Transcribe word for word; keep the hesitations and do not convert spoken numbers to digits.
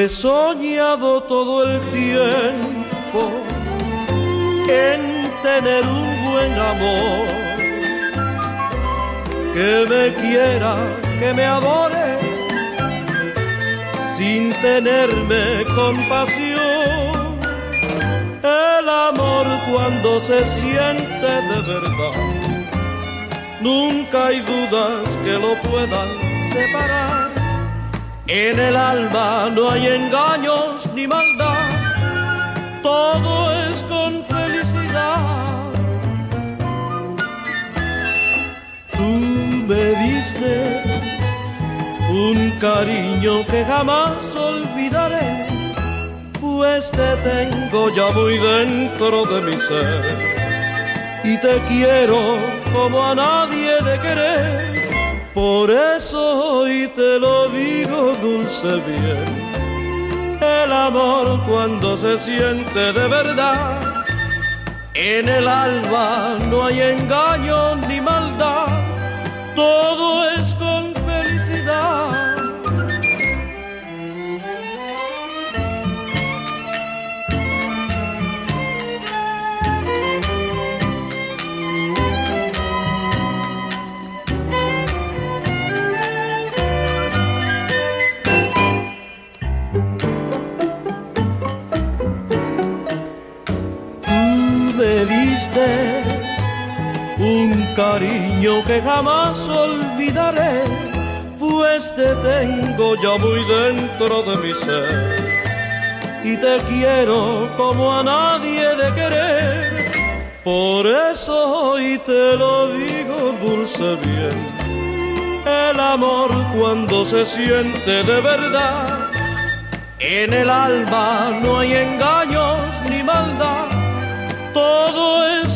he soñado todo el tiempo en tener un buen amor, que me quiera, que me adore, sin tenerme compasión. El amor cuando se siente de verdad, nunca hay dudas que lo puedan separar. En el alma no hay engaños ni maldad, todo es con felicidad. Tú me diste un cariño que jamás olvidaré, pues te tengo ya muy dentro de mi ser y te quiero como a nadie de querer. Por eso hoy te lo digo dulce bien, el amor cuando se siente de verdad, en el alma no hay engaño ni maldad, todo es con felicidad. Me diste un cariño que jamás olvidaré, pues te tengo ya muy dentro de mi ser y te quiero como a nadie de querer. Por eso hoy te lo digo dulce bien, el amor cuando se siente de verdad, en el alma no hay engaños ni maldad, todo es